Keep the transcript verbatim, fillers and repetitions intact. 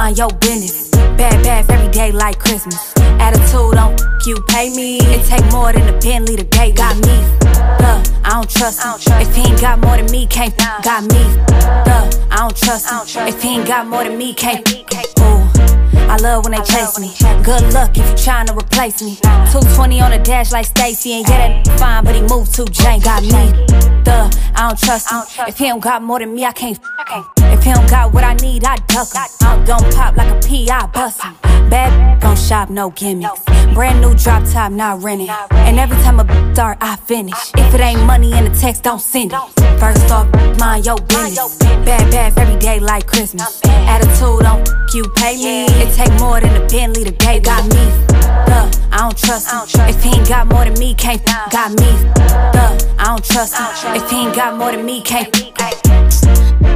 mind your business. Bad bath every day like Christmas. Attitude don't f you pay me. It take more than a Bentley to date. Got me, duh, I don't trust him. If he ain't got more than me, can't f got me, duh, I don't trust him. If he ain't got more than me, can't f ooh, I love when they chase me. Good luck if you tryna replace me. two twenty on the dash like Stacy. And yeah, that fine, but he moved too jank. Got me, duh, I don't trust him. If he don't got more than me, I can't f if he don't got what I need, I duck him. I don't pop like a P, I bust him. Bad gon' shop, no gimmicks. Brand new drop top, not renting. And every time a start, I finish. If it ain't money in the text, don't send it. First off, mind your business. Bad bath every day like Christmas. Attitude don't f you pay me. It take more than a Bentley to date. Got me, duh, I don't trust him. If he ain't got more than me, can't f got me, duh, I don't trust him. If he ain't got more than me, can't f